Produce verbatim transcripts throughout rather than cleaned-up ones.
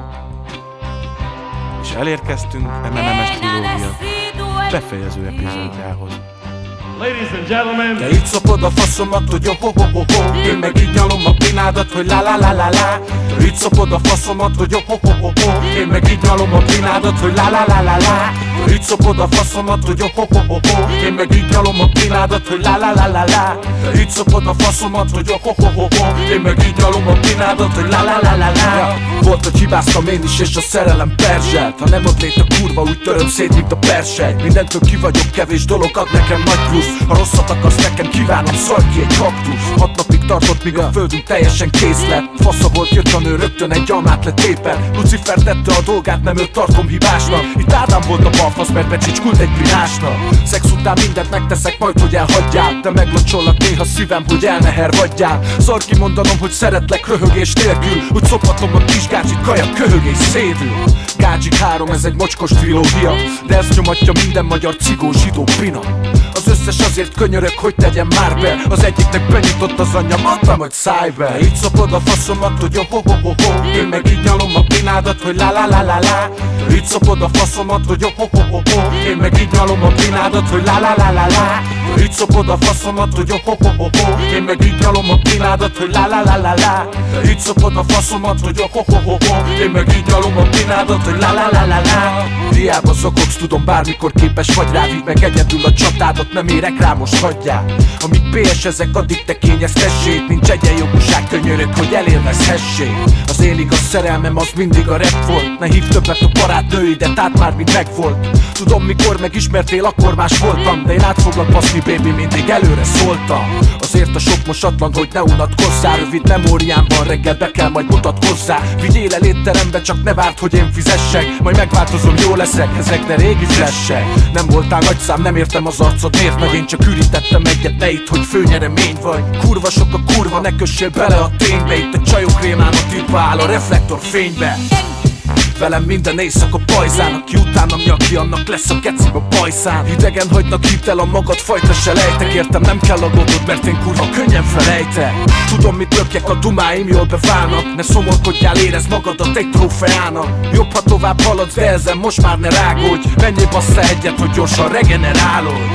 És elérkeztünk em en em-es trilógia befejező epizódjához. Ladies and gentlemen, te így szopod a faszomat, hogy oh-ho-ho-ho-ho. Én meg így nyalom a pinádat, hogy la-la-la-la-la. Te így szopod a faszomat, hogy oh-ho-ho-ho-ho. Én meg így nyalom a pinádat, hogy la-la-la-la-la. Te így szopod a faszomat, hogy oh-ho-ho-ho-ho. Én meg így nyalom a pinádat, hogy la-la-la-la-la. Te így szopod a faszomat, hogy oh-ho-ho-ho-ho. Én meg így nyalom a pinádat, hogy la-la-la-la-la. Volt, hogy hibáztam én is, és a szerelem perzselt. Ha nem ott lét a kurva, úgy töröm szét, mint a persej. Mindentől ki vagyok, kevés dolog ad nekem nagy plusz. Ha rosszat akarsz nekem, kívánom, szalj ki egy kaktusz. Hat napig tartott, míg a földünk teljesen kész lett. Fasza volt, jött a nő, rögtön egy almát letépen. Lucifer tette a dolgát, nem őt tartom hibásnak. Itt Ádám volt a balfasz, mert Becsics kult egy pirásnak. Szex után mindent megteszek majd, hogy elhagyjál. De meglocsollak néha szívem, hogy elnehervadjál. Szar kimondanom, hogy szeretlek röhögés nélkül. Úgy szophatom a kis gácsit, kaja köhögés szédül. Gácsik három, ez egy mocskos trilógia. De ezt nyomatja minden magyar cigó, zsidó, pina. Az összes azért könyörög, hogy tegyem már be. Az egyiknek benyitott az anyja, mondtam, hogy szállj be. Te így szopod a faszomat, hogy oh-ho-ho-ho-ho. Én meg így nyalom a pinádat, hogy la-la-la-la-la. Te így szopod a faszomat, hogy oh-ho-ho-ho-ho. Én meg így nyalom a pinádat, hogy la-la-la-la-la. Te így szopod a faszomat, hogy oh-ho-ho-ho-ho. Én meg így nyalom a pinádat, hogy la-la-la-la-la. Te így szopod a faszomat, hogy oh-ho-ho-ho-ho. Én meg így nyalom a pinádat, hogy la-la-la-la-la. Hiába zokogsz, tudom bármikor képes vagy rá. Vidd meg egyedül a csatádat, nem érek rá, most hagyjál. Amíg pé es ezek, addig te kényeztessék. Nincs egyenjogúság, könyörök, hogy elélvezhessék. Az én igaz szerelmem az mindig a rap volt. Ne hívd többet a barátnőidet, át már mind megvolt. Tudom, mikor megismertél, akkor más voltam. De én át foglak baszni, baby, mindig előre szóltam. Azért a sok mosatlan, hogy ne unatkozzál. Rövid memóriám van, reggel be kell majd mutatkozzá. Vigyél el étterembe, csak ne várd, hogy én fizessek. Majd megváltozom, jó leszek, ezek de régi flashek. Nem voltál nagyszám, nem értem az arcod, miért meg én csak ürítettem egyet, ne itt, hogy főnyeremény vagy. Kurva sok a kurva, ne kössél bele a ténybe. Itt a csajok rémának írva áll a reflektor fénybe. Velem minden éjszaka pajzán, aki utána nyaki, annak lesz a kecim a bajszán. Idegen hagynak, hidd el a magad fajta selejtek. Értem, nem kell aggódod, mert én kurva könnyen felejtek. Tudom, mit lökjek, a dumáim jól beválnak. Ne szomorkodjál, érezd magadat egy trófeának. Jobb, ha tovább haladsz, de ezen most már ne rágódj. Menjél bassza egyet, hogy gyorsan regenerálod.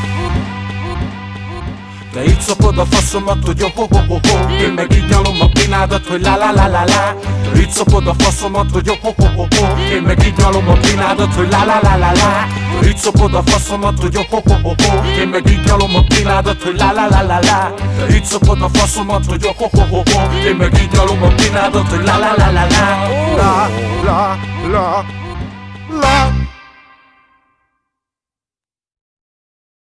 Te így szopod a faszomat, hogy oh-ho-ho-ho-ho. Én meg így nyalom a pinádat, hogy la-la-la-la-la. Te így szopod a faszomat, hogy oh-ho-ho-ho-ho. Én meg így nyalom a pinádat, hogy la-la-la-la-la. Te így szopod a faszomat, hogy oh-ho-ho-ho-ho. Én meg így nyalom a pinádat, hogy la-la-la-la-la. Te így szopod a faszomat, hogy oh-ho-ho-ho-ho. Én meg így nyalom a pinádat, hogy la-la-la-la-la.